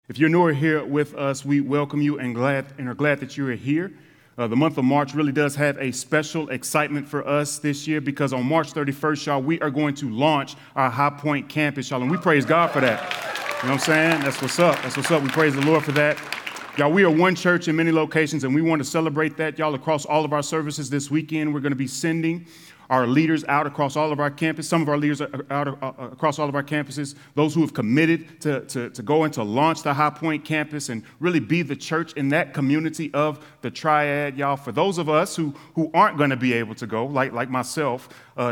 If you're newer here with us, we welcome you and are glad that you are here. The month of March really does have a special excitement for us this year because on March 31st, y'all, we are going to launch our High Point campus, y'all, and we praise God for that. You know what I'm saying? That's what's up. That's what's up. We praise the Lord for that. Y'all, we are one church in many locations, and we want to celebrate that, y'all, across all of our services this weekend. We're going to be sending our leaders out across all of our campus. Some of our leaders are out across all of our campuses. Those who have committed to go and to launch the High Point campus and really be the church in that community of the Triad, y'all. For those of us who aren't going to be able to go, like myself,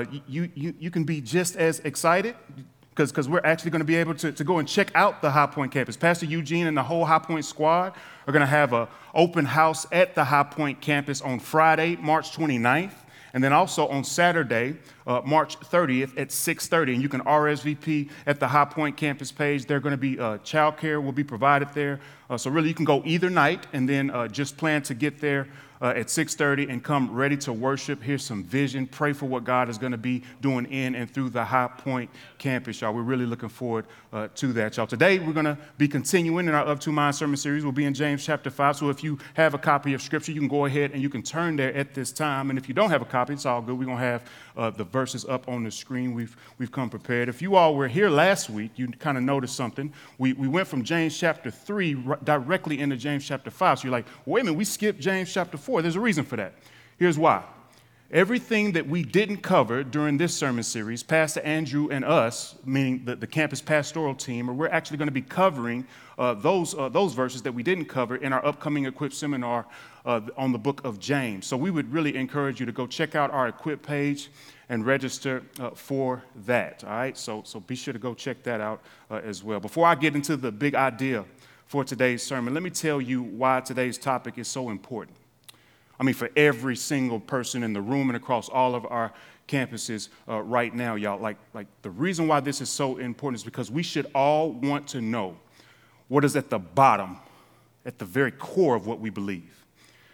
you can be just as excited because we're actually going to be able to go and check out the High Point campus. Pastor Eugene and the whole High Point squad are going to have an open house at the High Point campus on Friday, March 29th. And then also on Saturday, March 30th at 6:30, and you can RSVP at the High Point campus page. They're going to be childcare will be provided there. So really you can go either night and then just plan to get there at 6:30 and come ready to worship. Here's some vision. Pray for what God is going to be doing in and through the High Point campus, y'all. We're really looking forward to that, y'all. Today we're going to be continuing in our Up to Mind sermon series. We'll be in James chapter 5. So if you have a copy of Scripture, you can go ahead and you can turn there at this time. And if you don't have a copy, it's all good. We're going to have the verses up on the screen. We've come prepared. If you all were here last week, you kind of noticed something. We went from James chapter 3 directly into James chapter 5. So you're like, wait a minute, we skipped James chapter 4. There's a reason for that. Here's why. Everything that we didn't cover during this sermon series, Pastor Andrew and us, meaning the campus pastoral team, we're actually going to be covering those verses that we didn't cover in our upcoming Equip seminar on the book of James. So we would really encourage you to go check out our Equip page and register for that, all right? So be sure to go check that out as well. Before I get into the big idea for today's sermon, let me tell you why today's topic is so important. I mean, for every single person in the room and across all of our campuses right now, y'all, like the reason why this is so important is because we should all want to know what is at the bottom, at the very core of what we believe.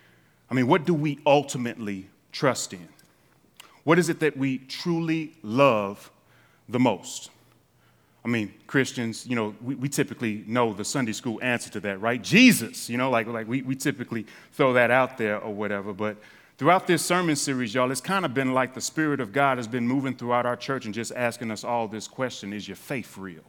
I mean, what do we ultimately trust in? What is it that we truly love the most? I mean, Christians, you know, we typically know the Sunday school answer to that, right? Jesus, you know, like we typically throw that out there or whatever. But throughout this sermon series, y'all, it's kind of been like the Spirit of God has been moving throughout our church and just asking us all this question: is your faith real?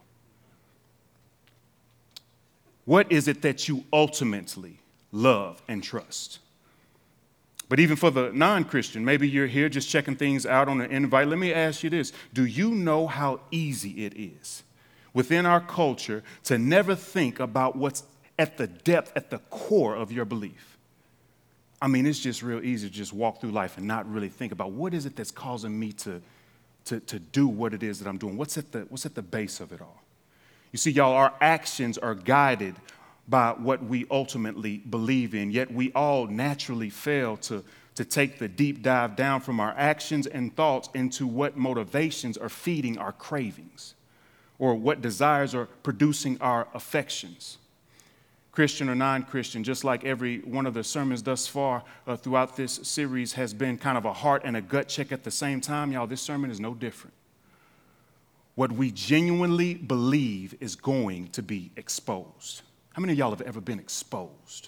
What is it that you ultimately love and trust? But even for the non-Christian, maybe you're here just checking things out on an invite. Let me ask you this. Do you know how easy it is within our culture to never think about what's at the depth, at the core of your belief? I mean, it's just real easy to just walk through life and not really think about what is it that's causing me to do what it is that I'm doing. What's at the base of it all? You see, y'all, our actions are guided by what we ultimately believe in, yet we all naturally fail to take the deep dive down from our actions and thoughts into what motivations are feeding our cravings or what desires are producing our affections. Christian or non-Christian, just like every one of the sermons thus far throughout this series has been kind of a heart and a gut check at the same time, y'all, this sermon is no different. What we genuinely believe is going to be exposed. How many of y'all have ever been exposed?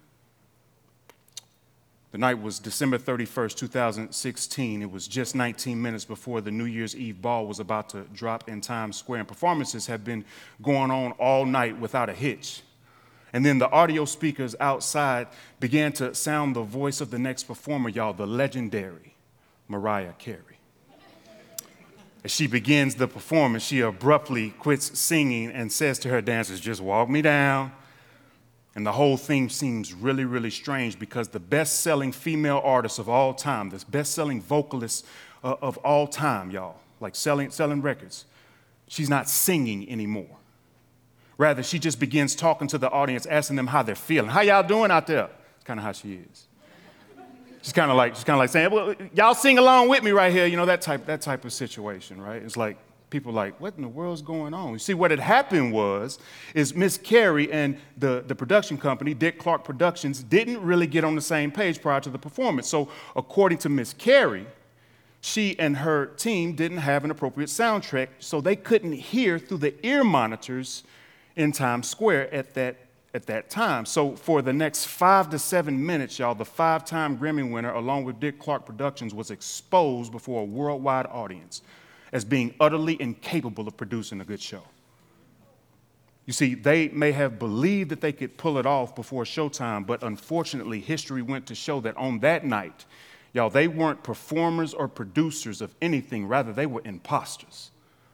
The night was December 31st, 2016. It was just 19 minutes before the New Year's Eve ball was about to drop in Times Square. And performances have been going on all night without a hitch. And then the audio speakers outside began to sound the voice of the next performer, y'all, the legendary Mariah Carey. As she begins the performance, she abruptly quits singing and says to her dancers, "Just walk me down." And the whole theme seems really, really strange because the best-selling female artist of all time, this best-selling vocalist of all time, y'all, like selling records, she's not singing anymore. Rather, she just begins talking to the audience, asking them how they're feeling. "How y'all doing out there?" That's kind of how she is. She's kind of like saying, "Well, y'all sing along with me right here," you know, that type of situation, right? It's like people are like, what in the world's going on? You see, what had happened is Miss Carey and the production company, Dick Clark Productions, didn't really get on the same page prior to the performance. So according to Miss Carey, she and her team didn't have an appropriate soundtrack, so they couldn't hear through the ear monitors in Times Square at that time. So for the next 5 to 7 minutes, y'all, the 5-time Grammy winner, along with Dick Clark Productions, was exposed before a worldwide audience as being utterly incapable of producing a good show. You see, they may have believed that they could pull it off before showtime, but unfortunately, history went to show that on that night, y'all, they weren't performers or producers of anything. Rather, they were imposters.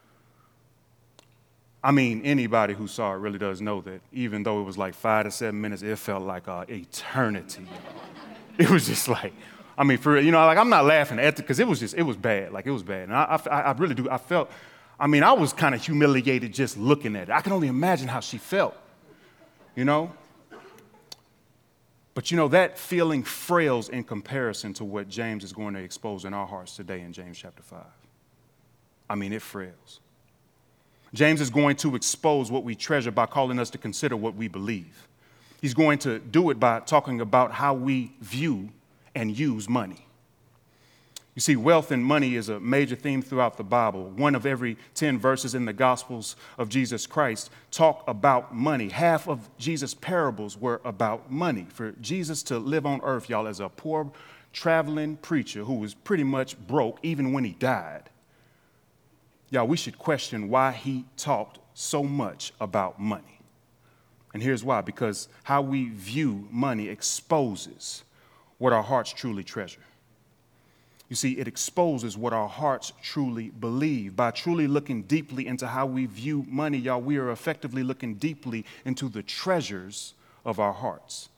I mean, anybody who saw it really does know that even though it was like 5 to 7 minutes, it felt like an eternity. It was just like, I mean, for like I'm not laughing at it because it was bad. Like it was bad. And I really do. I was kind of humiliated just looking at it. I can only imagine how she felt, But that feeling frails in comparison to what James is going to expose in our hearts today in James chapter 5. It frails. James is going to expose what we treasure by calling us to consider what we believe. He's going to do it by talking about how we view and use money. You see, wealth and money is a major theme throughout the Bible. 1 of every 10 verses in the Gospels of Jesus Christ talk about money. Half of Jesus' parables were about money. For Jesus to live on earth, y'all, as a poor traveling preacher who was pretty much broke even when he died, y'all, we should question why he talked so much about money. And here's why: because how we view money exposes what our hearts truly treasure. You see, it exposes what our hearts truly believe. By truly looking deeply into how we view money, y'all, we are effectively looking deeply into the treasures of our hearts.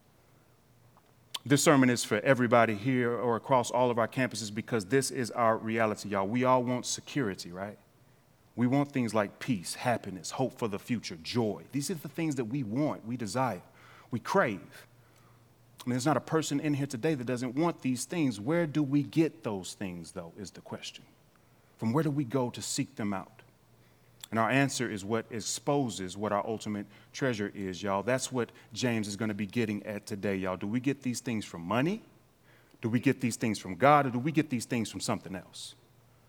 This sermon is for everybody here or across all of our campuses because this is our reality, y'all. We all want security, right? We want things like peace, happiness, hope for the future, joy. These are the things that we want, we desire, we crave. There's not a person in here today that doesn't want these things. Where do we get those things, though, is the question. From where do we go to seek them out? And our answer is what exposes what our ultimate treasure is, y'all. That's what James is going to be getting at today, y'all. Do we get these things from money? Do we get these things from God? Or do we get these things from something else?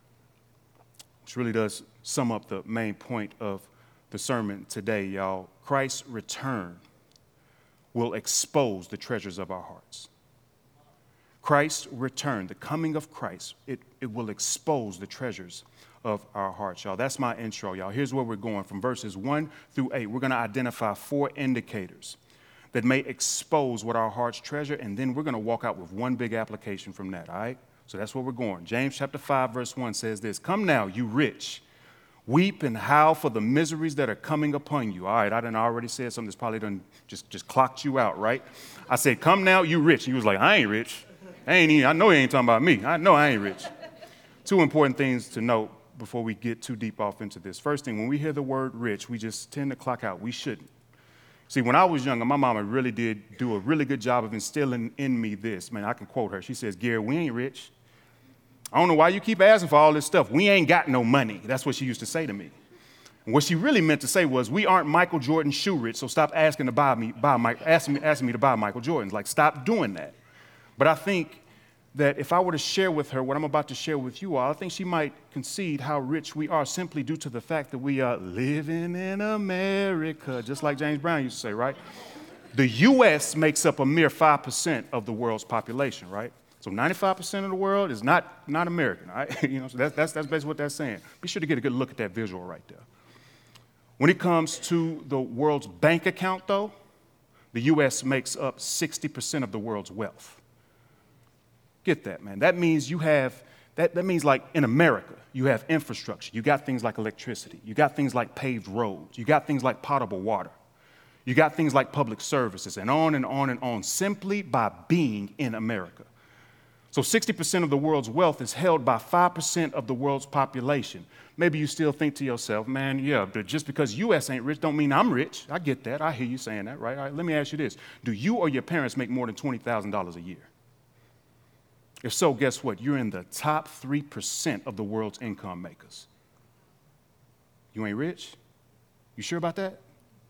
Which really does sum up the main point of the sermon today, y'all. Christ's return will expose the treasures of our hearts. Christ's return, the coming of Christ, it will expose the treasures of our hearts, y'all. That's my intro, y'all. Here's where we're going. From verses 1 through 8, we're going to identify 4 indicators that may expose what our hearts treasure, and then we're going to walk out with one big application from that, all right? So that's where we're going. James chapter 5, verse 1 says this: "Come now, you rich, weep and howl for the miseries that are coming upon you." All right, I done already said something that's probably done just clocked you out, right? I said, "Come now, you rich." And you was like, "I ain't rich. I know he ain't talking about me. I know I ain't rich." 2 important things to note before we get too deep off into this. First thing, when we hear the word rich, we just tend to clock out. We shouldn't. See, when I was younger, my mama really did do a really good job of instilling in me this. Man, I can quote her. She says, "Gary, we ain't rich. I don't know why you keep asking for all this stuff. We ain't got no money." That's what she used to say to me. And what she really meant to say was, "We aren't Michael Jordan shoe rich, so stop asking me to buy Michael Jordans. Like, stop doing that." But I think that if I were to share with her what I'm about to share with you all, I think she might concede how rich we are simply due to the fact that we are living in America, just like James Brown used to say, right? The U.S. makes up a mere 5% of the world's population, right? So 95% of the world is not American, all right? So that's basically what that's saying. Be sure to get a good look at that visual right there. When it comes to the world's bank account, though, the U.S. makes up 60% of the world's wealth. Get that, man. That means that means like in America, you have infrastructure. You got things like electricity. You got things like paved roads. You got things like potable water. You got things like public services, and on and on and on, simply by being in America. So 60% of the world's wealth is held by 5% of the world's population. Maybe you still think to yourself, man, yeah, but just because U.S. ain't rich don't mean I'm rich. I get that. I hear you saying that, right? All right, let me ask you this. Do you or your parents make more than $20,000 a year? If so, guess what? You're in the top 3% of the world's income makers. You ain't rich? You sure about that?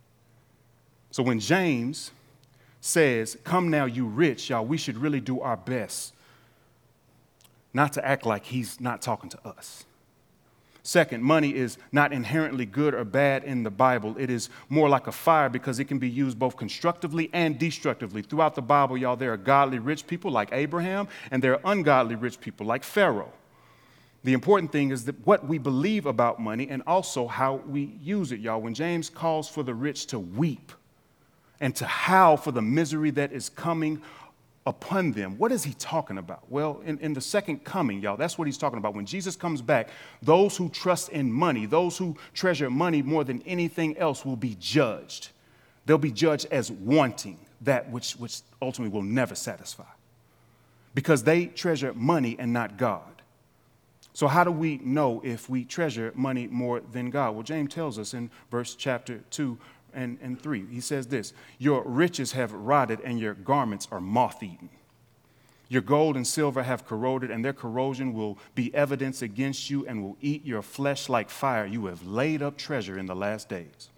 So when James says, "Come now, you rich," y'all, we should really do our best not to act like he's not talking to us. Second, money is not inherently good or bad in the Bible. It is more like a fire because it can be used both constructively and destructively. Throughout the Bible, y'all, there are godly rich people like Abraham, and there are ungodly rich people like Pharaoh. The important thing is that what we believe about money and also how we use it, y'all. When James calls for the rich to weep and to howl for the misery that is coming upon them, what is he talking about? Well, in the second coming, y'all, that's what he's talking about. When Jesus comes back, those who trust in money, those who treasure money more than anything else will be judged. They'll be judged as wanting that which ultimately will never satisfy because they treasure money and not God. So how do we know if we treasure money more than God? Well, James tells us in verse chapter 2 and 3. He says this: your riches have rotted and your garments are moth-eaten. Your gold and silver have corroded, and their corrosion will be evidence against you and will eat your flesh like fire. You have laid up treasure in the last days.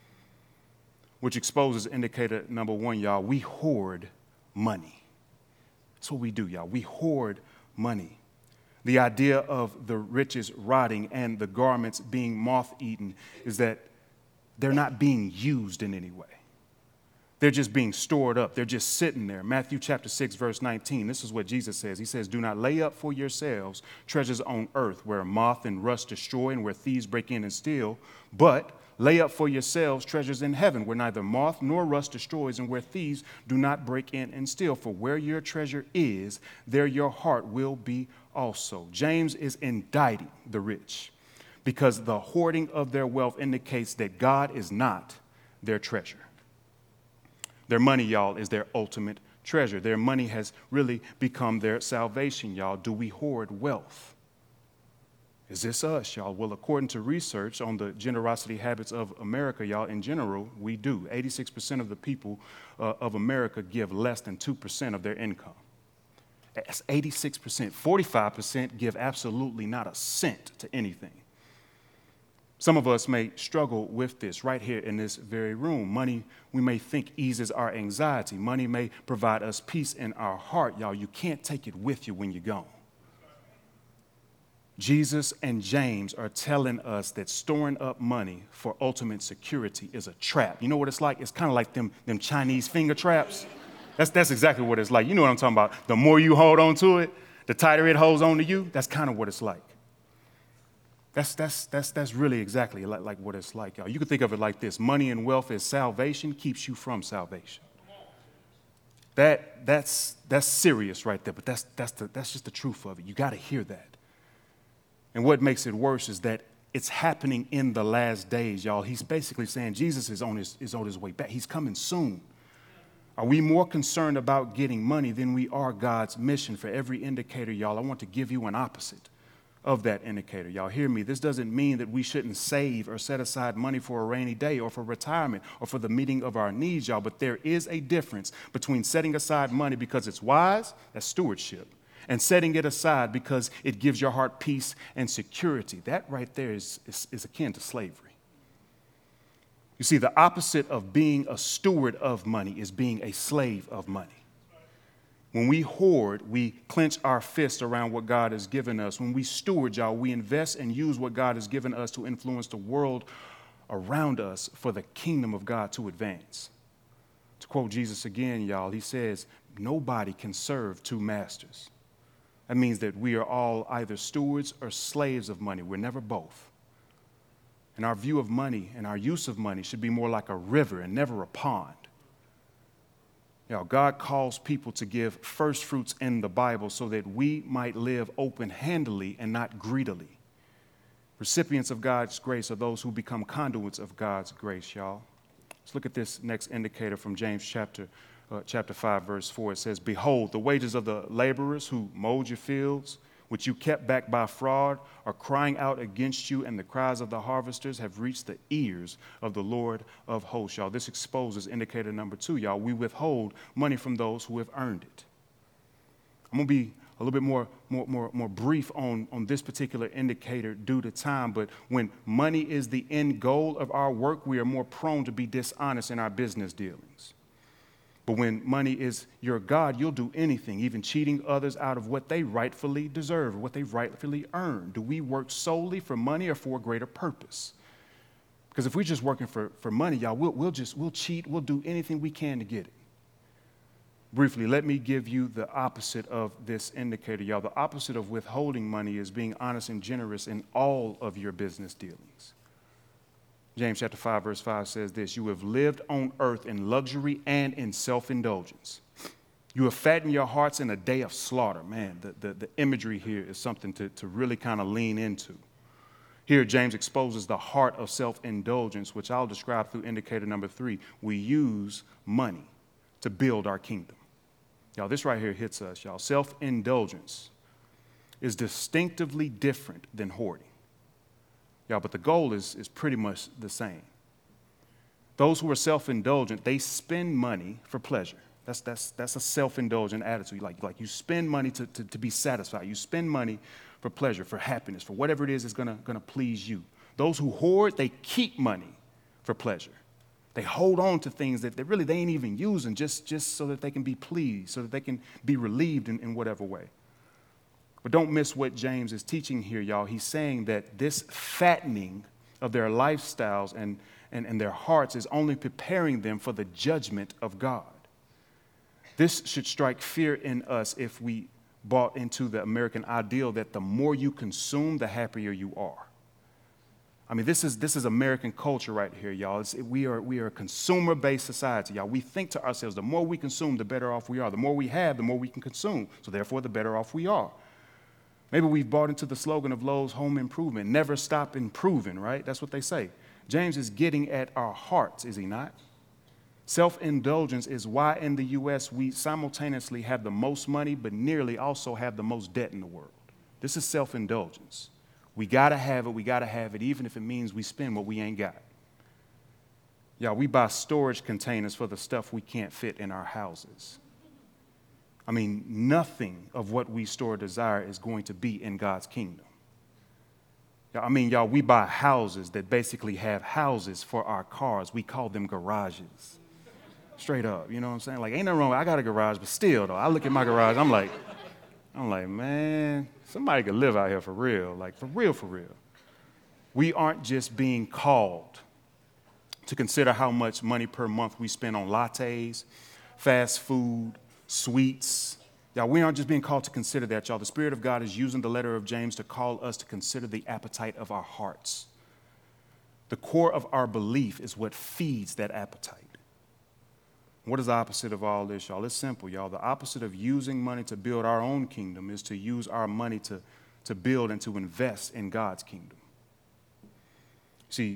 Which exposes indicator number one, y'all. We hoard money. That's what we do, y'all. We hoard money. The idea of the riches rotting and the garments being moth-eaten is that they're not being used in any way. They're just being stored up. They're just sitting there. Matthew chapter 6, verse 19, this is what Jesus says. He says, do not lay up for yourselves treasures on earth where moth and rust destroy and where thieves break in and steal, but lay up for yourselves treasures in heaven where neither moth nor rust destroys and where thieves do not break in and steal. For where your treasure is, there your heart will be also. James is indicting the rich because the hoarding of their wealth indicates that God is not their treasure. Their money, y'all, is their ultimate treasure. Their money has really become their salvation, y'all. Do we hoard wealth? Is this us, y'all? Well, according to research on the generosity habits of America, y'all, in general, we do. 86% of the people of America give less than 2% of their income. That's 86%. 45% give absolutely not a cent to anything. Some of us may struggle with this right here in this very room. Money, we may think, eases our anxiety. Money may provide us peace in our heart. Y'all, you can't take it with you when you're gone. Jesus and James are telling us that storing up money for ultimate security is a trap. You know what it's like? It's kind of like them Chinese finger traps. That's exactly what it's like. You know what I'm talking about. The more you hold on to it, the tighter it holds on to you. That's kind of what it's like. That's really exactly like what it's like, y'all. You can think of it like this. Money and wealth as salvation keeps you from salvation. That's serious right there, but that's just the truth of it. You got to hear that. And what makes it worse is that it's happening in the last days, y'all. He's basically saying Jesus is on his way back. He's coming soon. Are we more concerned about getting money than we are God's mission? For every indicator, y'all, I want to give you an opposite of that indicator. Y'all hear me? This doesn't mean that we shouldn't save or set aside money for a rainy day or for retirement or for the meeting of our needs, y'all. But there is a difference between setting aside money because it's wise, that's stewardship, and setting it aside because it gives your heart peace and security. That right there is akin to slavery. You see, the opposite of being a steward of money is being a slave of money. When we hoard, we clench our fist around what God has given us. When we steward, y'all, we invest and use what God has given us to influence the world around us for the kingdom of God to advance. To quote Jesus again, y'all, he says, nobody can serve two masters. That means that we are all either stewards or slaves of money. We're never both. And our view of money and our use of money should be more like a river and never a pond. You know, God calls people to give first fruits in the Bible so that we might live open-handedly and not greedily. Recipients of God's grace are those who become conduits of God's grace, y'all. Let's look at this next indicator from James chapter 5, verse 4. It says, behold, the wages of the laborers who mowed your fields, which you kept back by fraud, are crying out against you, and the cries of the harvesters have reached the ears of the Lord of hosts, y'all. This exposes indicator number 2, y'all. We withhold money from those who have earned it. I'm going to be a little bit more brief on this particular indicator due to time, but when money is the end goal of our work, we are more prone to be dishonest in our business dealings. But when money is your God, you'll do anything, even cheating others out of what they rightfully deserve, what they rightfully earn. Do we work solely for money or for a greater purpose? Because if we're just working for money, y'all, we'll cheat, we'll do anything we can to get it. Briefly, let me give you the opposite of this indicator, y'all. The opposite of withholding money is being honest and generous in all of your business dealings. James chapter 5, verse 5 says this: you have lived on earth in luxury and in self-indulgence. You have fattened your hearts in a day of slaughter. Man, the imagery here is something to really kind of lean into. Here, James exposes the heart of self-indulgence, which I'll describe through indicator number 3. We use money to build our kingdom. Y'all, this right here hits us, y'all. Self-indulgence is distinctively different than hoarding. Y'all, but the goal is pretty much the same. Those who are self-indulgent, they spend money for pleasure. That's a self-indulgent attitude. Like you spend money to be satisfied. You spend money for pleasure, for happiness, for whatever it is that's gonna please you. Those who hoard, they keep money for pleasure. They hold on to things that they ain't even using just so that they can be pleased, so that they can be relieved in whatever way. But don't miss what James is teaching here, y'all. He's saying that this fattening of their lifestyles and their hearts is only preparing them for the judgment of God. This should strike fear in us if we bought into the American ideal that the more you consume, the happier you are. I mean, this is American culture right here, y'all. We are a consumer-based society, y'all. We think to ourselves, the more we consume, the better off we are. The more we have, the more we can consume. So therefore, the better off we are. Maybe we've bought into the slogan of Lowe's Home Improvement, never stop improving, right? That's what they say. James is getting at our hearts, is he not? Self-indulgence is why in the U.S. we simultaneously have the most money, but nearly also have the most debt in the world. This is self-indulgence. We gotta have it, even if it means we spend what we ain't got. Y'all, we buy storage containers for the stuff we can't fit in our houses. I mean, nothing of what we store or desire is going to be in God's kingdom. I mean, y'all, we buy houses that basically have houses for our cars. We call them garages. Straight up, you know what I'm saying? Like, ain't nothing wrong. I got a garage, but still, though, I look at my garage, I'm like, man, somebody could live out here for real. Like, for real, for real. We aren't just being called to consider how much money per month we spend on lattes, fast food, sweets. Y'all, we aren't just being called to consider that, y'all. The Spirit of God is using the letter of James to call us to consider the appetite of our hearts. The core of our belief is what feeds that appetite. What is the opposite of all this, y'all? It's simple, y'all. The opposite of using money to build our own kingdom is to use our money to build and to invest in God's kingdom. See,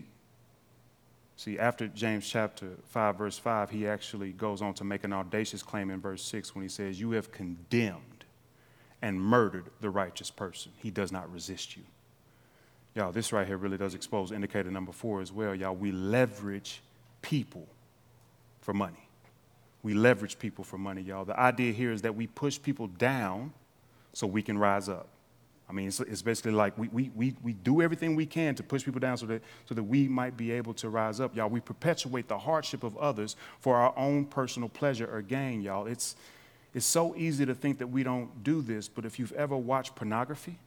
after James chapter 5, verse 5, he actually goes on to make an audacious claim in verse 6 when he says, you have condemned and murdered the righteous person. He does not resist you. Y'all, this right here really does expose indicator number 4 as well. Y'all, we leverage people for money. We leverage people for money, y'all. The idea here is that we push people down so we can rise up. I mean, it's basically like we do everything we can to push people down so that we might be able to rise up, y'all. We perpetuate the hardship of others for our own personal pleasure or gain, y'all. It's so easy to think that we don't do this, but if you've ever watched pornography,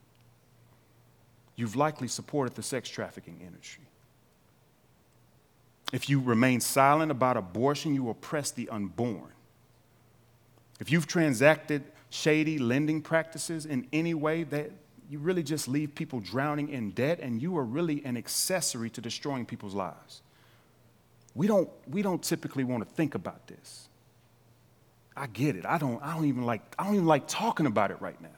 you've likely supported the sex trafficking industry. If you remain silent about abortion, you oppress the unborn. If you've transacted shady lending practices in any way, that you really just leave people drowning in debt, and you are really an accessory to destroying people's lives. We don't typically want to think about this. I get it. I don't even like talking about it right now.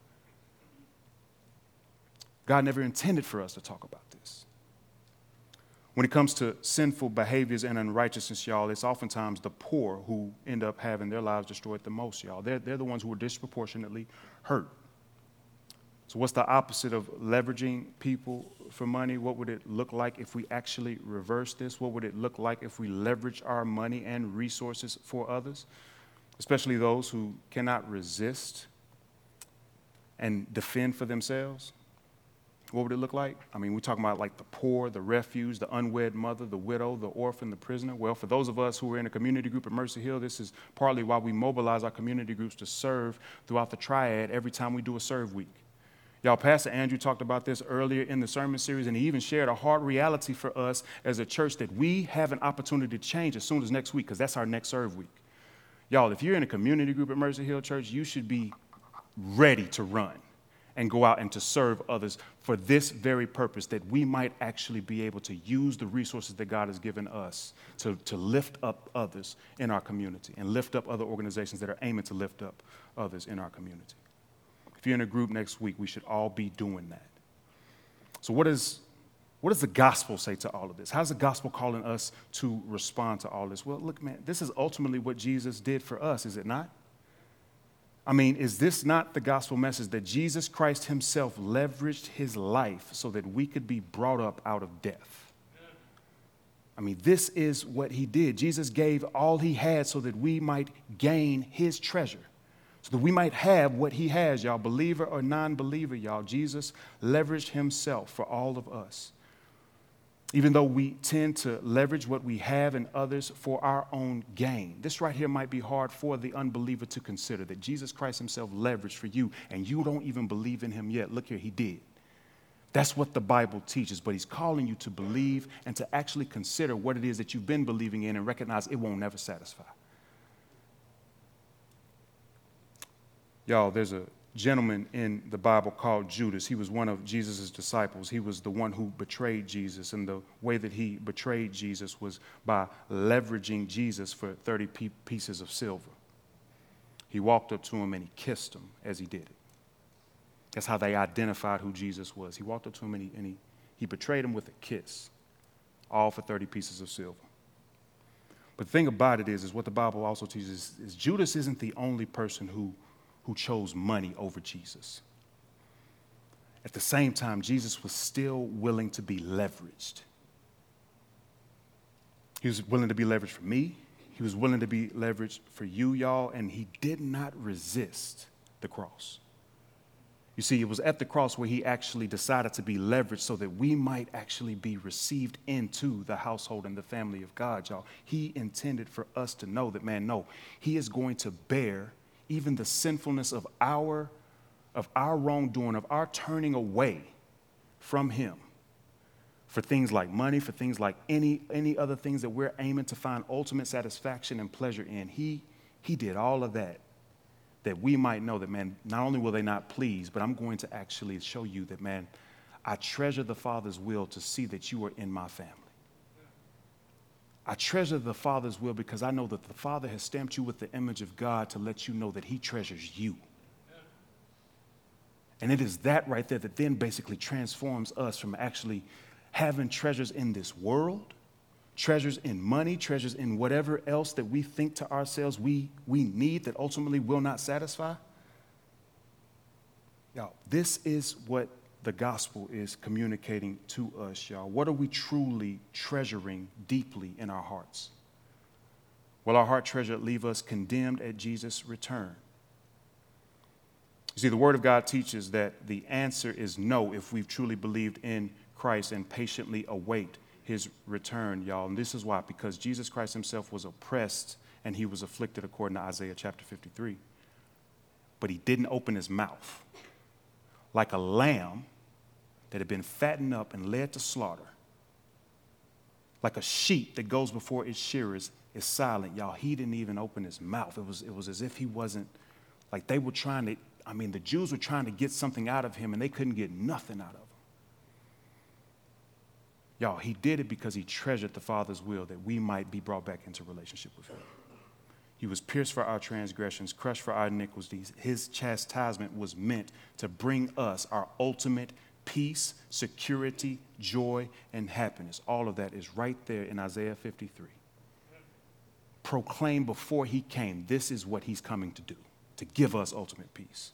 God never intended for us to talk about this. When it comes to sinful behaviors and unrighteousness, y'all, it's oftentimes the poor who end up having their lives destroyed the most, y'all. They're the ones who are disproportionately hurt. So what's the opposite of leveraging people for money? What would it look like if we actually reverse this? What would it look like if we leverage our money and resources for others, especially those who cannot resist and defend for themselves? what would it look like? I mean, we're talking about like the poor, the refuge, the unwed mother, the widow, the orphan, the prisoner. Well, for those of us who are in a community group at Mercy Hill, this is partly why we mobilize our community groups to serve throughout the triad every time we do a serve week. Y'all, Pastor Andrew talked about this earlier in the sermon series, and he even shared a hard reality for us as a church that we have an opportunity to change as soon as next week, because that's our next serve week. Y'all, if you're in a community group at Mercy Hill Church, you should be ready to run and go out and to serve others for this very purpose, that we might actually be able to use the resources that God has given us to lift up others in our community and lift up other organizations that are aiming to lift up others in our community. If you're in a group next week, we should all be doing that. So what does the gospel say to all of this? How's the gospel calling us to respond to all this? Well, look, man, this is ultimately what Jesus did for us, is it not? I mean, is this not the gospel message that Jesus Christ himself leveraged his life so that we could be brought up out of death? I mean, this is what he did. Jesus gave all he had so that we might gain his treasure, so that we might have what he has, y'all, believer or non-believer, y'all. Jesus leveraged himself for all of us. Even though we tend to leverage what we have in others for our own gain. This right here might be hard for the unbeliever to consider, that Jesus Christ himself leveraged for you, and you don't even believe in him yet. Look here, he did. That's what the Bible teaches, but he's calling you to believe and to actually consider what it is that you've been believing in and recognize it won't never satisfy. Y'all, there's a gentleman in the Bible called Judas. He was one of Jesus' disciples. He was the one who betrayed Jesus, and the way that he betrayed Jesus was by leveraging Jesus for 30 pieces of silver. He walked up to him and he kissed him as he did it. That's how they identified who Jesus was. He walked up to him and he betrayed him with a kiss, all for 30 pieces of silver. But the thing about it is what the Bible also teaches is Judas isn't the only person who chose money over Jesus. At the same time, Jesus was still willing to be leveraged. He was willing to be leveraged for me. He was willing to be leveraged for you, y'all, and he did not resist the cross. You see, it was at the cross where he actually decided to be leveraged so that we might actually be received into the household and the family of God, y'all. He intended for us to know that, man, no, he is going to bear even the sinfulness of our wrongdoing, of our turning away from him for things like money, for things like any other things that we're aiming to find ultimate satisfaction and pleasure in. He did all of that we might know that, man, not only will they not please, but I'm going to actually show you that, man, I treasure the Father's will to see that you are in my family. I treasure the Father's will because I know that the Father has stamped you with the image of God to let you know that he treasures you. And it is that right there that then basically transforms us from actually having treasures in this world, treasures in money, treasures in whatever else that we think to ourselves we need that ultimately will not satisfy. Y'all, this is what the gospel is communicating to us, y'all. What are we truly treasuring deeply in our hearts? Will our heart treasure leave us condemned at Jesus' return? You see, the Word of God teaches that the answer is no if we've truly believed in Christ and patiently await his return, y'all. And this is why, because Jesus Christ himself was oppressed and he was afflicted according to Isaiah chapter 53. But he didn't open his mouth. Like a lamb that had been fattened up and led to slaughter, like a sheep that goes before its shearers is silent, y'all. He didn't even open his mouth. It was as if he wasn't, like they were trying to, the Jews were trying to get something out of him and they couldn't get nothing out of him. Y'all, he did it because he treasured the Father's will that we might be brought back into relationship with him. He was pierced for our transgressions, crushed for our iniquities. His chastisement was meant to bring us our ultimate peace, security, joy, and happiness. All of that is right there in Isaiah 53. Proclaim before he came, this is what he's coming to do, to give us ultimate peace.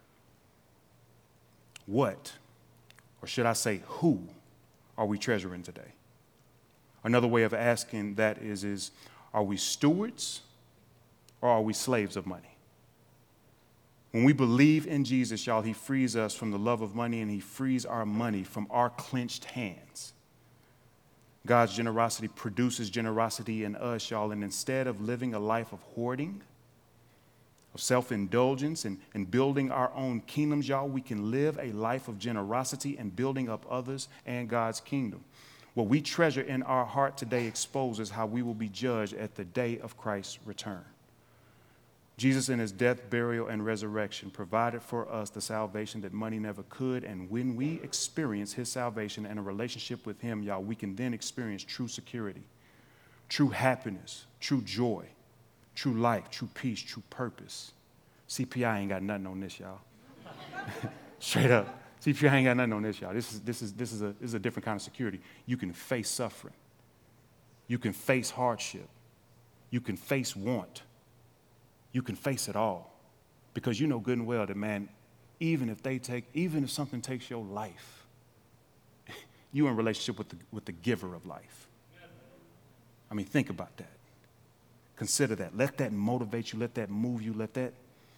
What, or should I say who, are we treasuring today? Another way of asking that is are we stewards or are we slaves of money? When we believe in Jesus, y'all, he frees us from the love of money and he frees our money from our clenched hands. God's generosity produces generosity in us, y'all, and instead of living a life of hoarding, of self-indulgence and building our own kingdoms, y'all, we can live a life of generosity and building up others and God's kingdom. What we treasure in our heart today exposes how we will be judged at the day of Christ's return. Jesus, in his death, burial, and resurrection, provided for us the salvation that money never could. And when we experience his salvation and a relationship with him, y'all, we can then experience true security, true happiness, true joy, true life, true peace, true purpose. CPI ain't got nothing on this, y'all. Straight up. CPI ain't got nothing on this, y'all. This is a different kind of security. You can face suffering. You can face hardship. You can face want. You can face it all because you know good and well that, man, even if something takes your life, you're in relationship with the giver of life. I mean, think about that. Consider that. Let that motivate you. Let that move you. Let that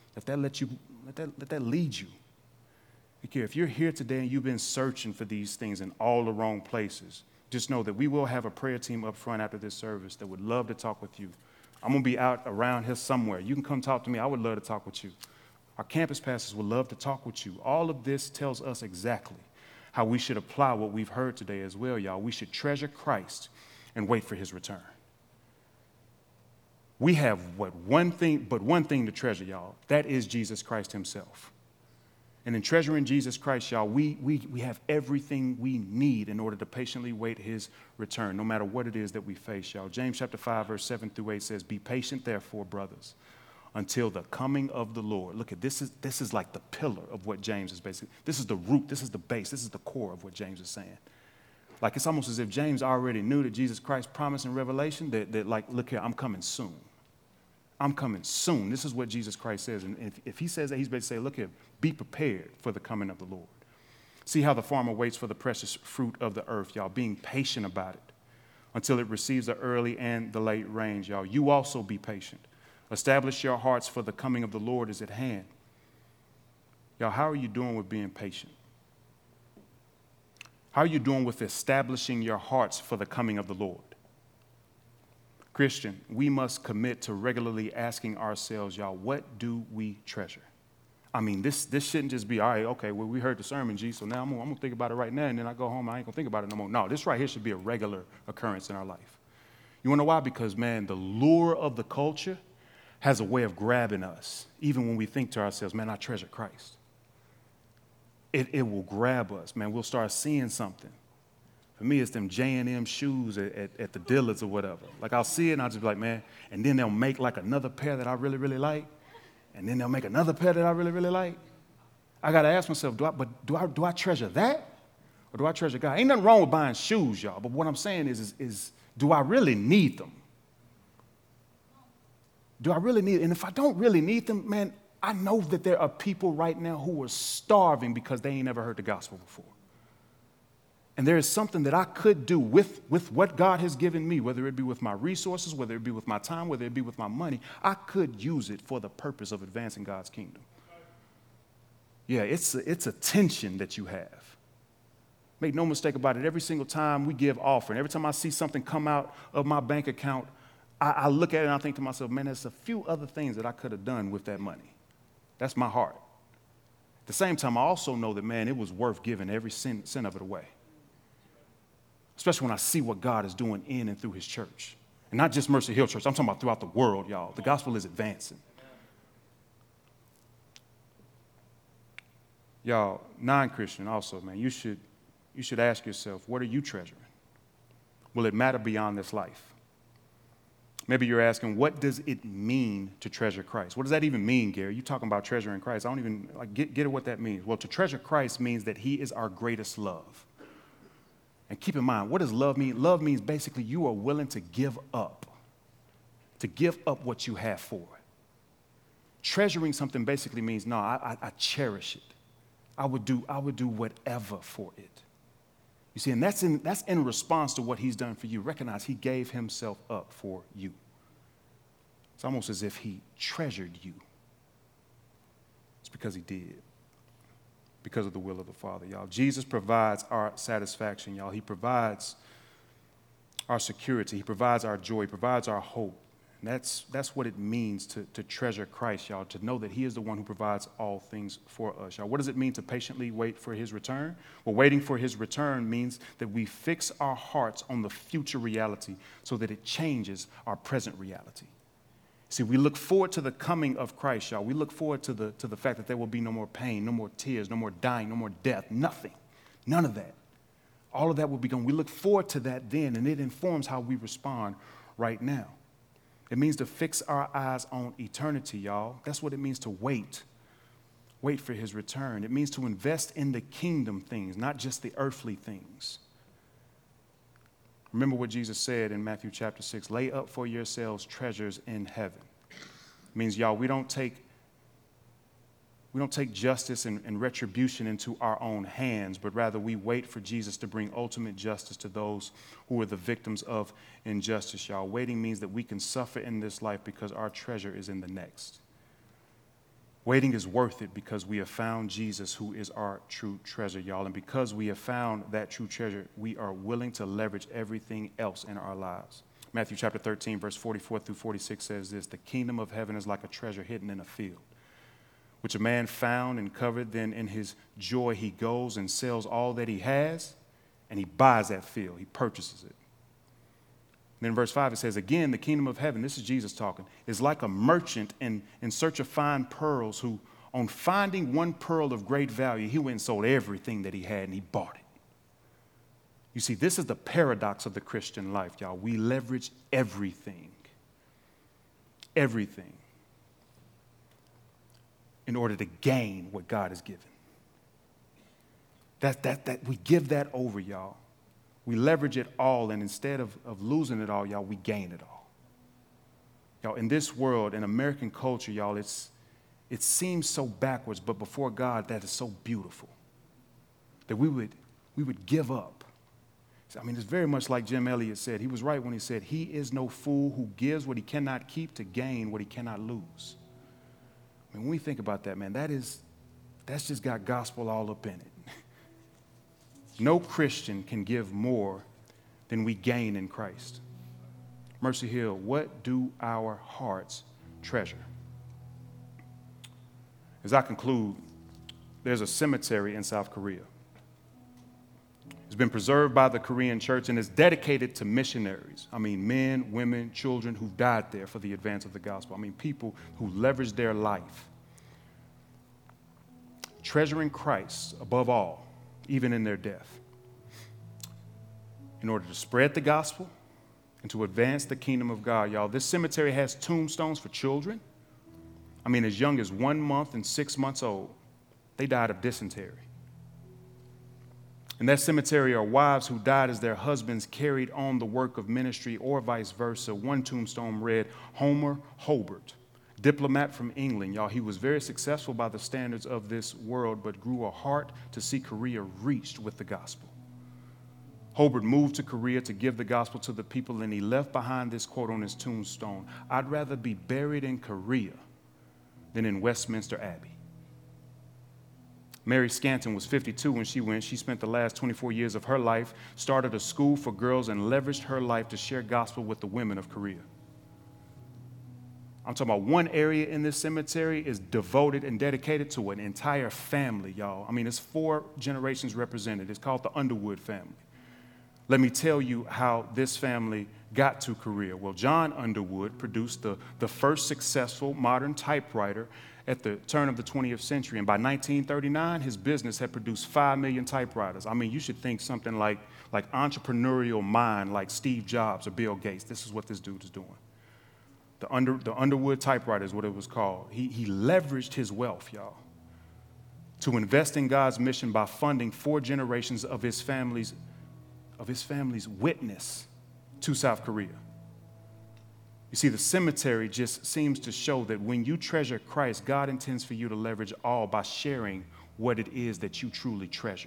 lead you. If you're here today and you've been searching for these things in all the wrong places, just know that we will have a prayer team up front after this service that would love to talk with you. I'm going to be out around here somewhere. You can come talk to me. I would love to talk with you. Our campus pastors would love to talk with you. All of this tells us exactly how we should apply what we've heard today as well, y'all. We should treasure Christ and wait for his return. We have one thing to treasure, y'all. That is Jesus Christ himself. And in treasuring Jesus Christ, y'all, we have everything we need in order to patiently wait his return, no matter what it is that we face, y'all. James chapter 5, verse 7 through 8 says, "Be patient, therefore, brothers, until the coming of the Lord." Look at this is like the pillar of what James is basically. This is the root, this is the base, this is the core of what James is saying. Like it's almost as if James already knew that Jesus Christ promised in Revelation that like, look here, I'm coming soon. I'm coming soon. This is what Jesus Christ says. And if he says that, he's basically saying, look here, be prepared for the coming of the Lord. See how the farmer waits for the precious fruit of the earth, y'all, being patient about it until it receives the early and the late rains, y'all. You also be patient. Establish your hearts, for the coming of the Lord is at hand. Y'all, how are you doing with being patient? How are you doing with establishing your hearts for the coming of the Lord? Christian, we must commit to regularly asking ourselves, y'all, what do we treasure? I mean, this shouldn't just be, all right, okay, well, we heard the sermon, G, so now I'm going to think about it right now, and then I go home, I ain't going to think about it no more. No, this right here should be a regular occurrence in our life. You want to know why? Because, man, the lure of the culture has a way of grabbing us, even when we think to ourselves, man, I treasure Christ. It will grab us, man. We'll start seeing something. For me, it's them J&M shoes at the Dillard's or whatever. Like, I'll see it, and I'll just be like, man, and then they'll make, like, another pair that I really, really like, and then they'll make another pair that I really, really like. I got to ask myself, do I treasure that, or do I treasure God? Ain't nothing wrong with buying shoes, y'all, but what I'm saying is do I really need them? Do I really need them? And if I don't really need them, man, I know that there are people right now who are starving because they ain't never heard the gospel before. And there is something that I could do with what God has given me, whether it be with my resources, whether it be with my time, whether it be with my money. I could use it for the purpose of advancing God's kingdom. Yeah, it's a tension that you have. Make no mistake about it. Every single time we give offering, every time I see something come out of my bank account, I look at it and I think to myself, man, there's a few other things that I could have done with that money. That's my heart. At the same time, I also know that, man, it was worth giving every cent of it away. Especially when I see what God is doing in and through his church. And not just Mercy Hill Church. I'm talking about throughout the world, y'all. The gospel is advancing. Y'all, non-Christian also, man, you should ask yourself, what are you treasuring? Will it matter beyond this life? Maybe you're asking, what does it mean to treasure Christ? What does that even mean, Gary? You're talking about treasuring Christ. I don't even get what that means. Well, to treasure Christ means that he is our greatest love. And keep in mind, what does love mean? Love means basically you are willing to give up what you have for it. Treasuring something basically means, no, I cherish it. I would do whatever for it. You see, and that's in response to what he's done for you. Recognize he gave himself up for you. It's almost as if he treasured you. It's because he did. Because of the will of the Father, y'all. Jesus provides our satisfaction, y'all. He provides our security. He provides our joy. He provides our hope. And that's what it means to treasure Christ, y'all, to know that he is the one who provides all things for us, y'all. What does it mean to patiently wait for his return? Well, waiting for his return means that we fix our hearts on the future reality so that it changes our present reality. See, we look forward to the coming of Christ, y'all. We look forward to the fact that there will be no more pain, no more tears, no more dying, no more death, nothing. None of that. All of that will be gone. We look forward to that then, and it informs how we respond right now. It means to fix our eyes on eternity, y'all. That's what it means to wait. Wait for his return. It means to invest in the kingdom things, not just the earthly things. Remember what Jesus said in Matthew chapter 6, lay up for yourselves treasures in heaven. It means, y'all, we don't take justice and retribution into our own hands, but rather we wait for Jesus to bring ultimate justice to those who are the victims of injustice, y'all. Waiting means that we can suffer in this life because our treasure is in the next. Waiting is worth it because we have found Jesus, who is our true treasure, y'all. And because we have found that true treasure, we are willing to leverage everything else in our lives. Matthew chapter 13, verse 44 through 46 says this, the kingdom of heaven is like a treasure hidden in a field, which a man found and covered. Then in his joy he goes and sells all that he has, and he buys that field. He purchases it. Then in verse 5 it says, again, the kingdom of heaven, this is Jesus talking, is like a merchant in search of fine pearls who, on finding one pearl of great value, he went and sold everything that he had and he bought it. You see, this is the paradox of the Christian life, y'all. We leverage everything, in order to gain what God has given. That we give that over, y'all. We leverage it all, and instead of losing it all, y'all, we gain it all. Y'all, in this world, in American culture, y'all, it seems so backwards, but before God, that is so beautiful. That we would give up. I mean, it's very much like Jim Elliot said. He was right when he said, he is no fool who gives what he cannot keep to gain what he cannot lose. I mean, when we think about that, man, that's just got gospel all up in it. No Christian can give more than we gain in Christ. Mercy Hill, what do our hearts treasure? As I conclude, there's a cemetery in South Korea. It's been preserved by the Korean church and is dedicated to missionaries. I mean, men, women, children who died there for the advance of the gospel. I mean, people who leveraged their life, treasuring Christ above all, even in their death, in order to spread the gospel and to advance the kingdom of God, y'all. This cemetery has tombstones for children. I mean, as young as 1 month and 6 months old, they died of dysentery. In that cemetery are wives who died as their husbands carried on the work of ministry, or vice versa. One tombstone read, Homer Hobart, diplomat from England. Y'all, he was very successful by the standards of this world, but grew a heart to see Korea reached with the gospel. Hobart moved to Korea to give the gospel to the people, and he left behind this quote on his tombstone, I'd rather be buried in Korea than in Westminster Abbey. Mary Scanton was 52 when she went. She spent the last 24 years of her life, started a school for girls, and leveraged her life to share gospel with the women of Korea. I'm talking about one area in this cemetery is devoted and dedicated to an entire family, y'all. I mean, it's 4 generations represented. It's called the Underwood family. Let me tell you how this family got to Korea. Well, John Underwood produced the first successful modern typewriter at the turn of the 20th century. And by 1939, his business had produced 5 million typewriters. I mean, you should think something like entrepreneurial mind like Steve Jobs or Bill Gates. This is what this dude is doing. The Underwood typewriter is what it was called. He leveraged his wealth, y'all, to invest in God's mission by funding 4 generations of his family's witness to South Korea. You see, the cemetery just seems to show that when you treasure Christ, God intends for you to leverage all by sharing what it is that you truly treasure.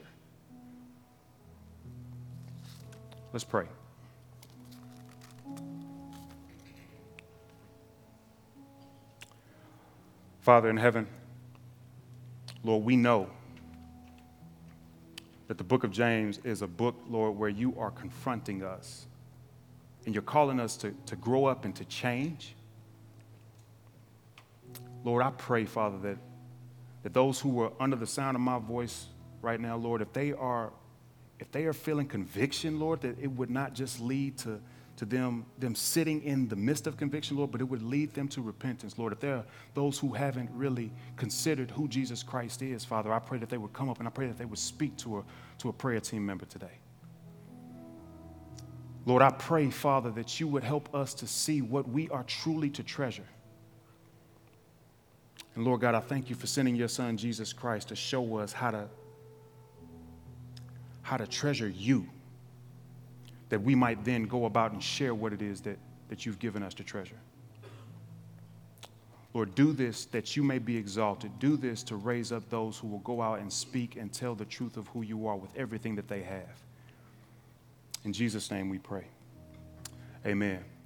Let's pray. Father in heaven, Lord, we know that the book of James is a book, Lord, where you are confronting us and you're calling us to grow up and to change. Lord, I pray, Father, that those who are under the sound of my voice right now, Lord, if they are feeling conviction, Lord, that it would not just lead to them sitting in the midst of conviction, Lord, but it would lead them to repentance, Lord. If there are those who haven't really considered who Jesus Christ is, Father, I pray that they would come up and I pray that they would speak to a prayer team member today. Lord, I pray, Father, that you would help us to see what we are truly to treasure. And Lord God, I thank you for sending your son, Jesus Christ, to show us how to treasure you, that we might then go about and share what it is that you've given us to treasure. Lord, do this that you may be exalted. Do this to raise up those who will go out and speak and tell the truth of who you are with everything that they have. In Jesus' name we pray. Amen.